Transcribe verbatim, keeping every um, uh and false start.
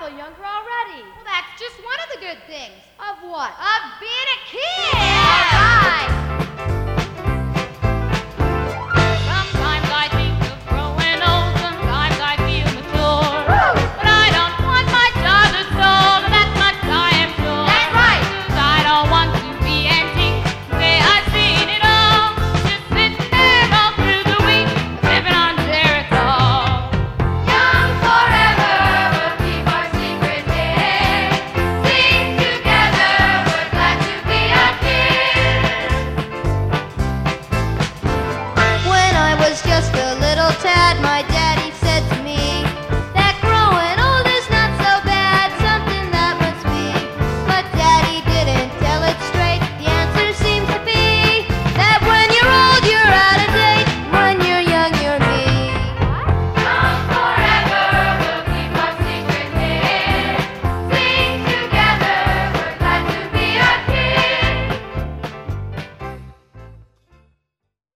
all younger already. Well, that's just one of the good things. Of what? Of being a kid!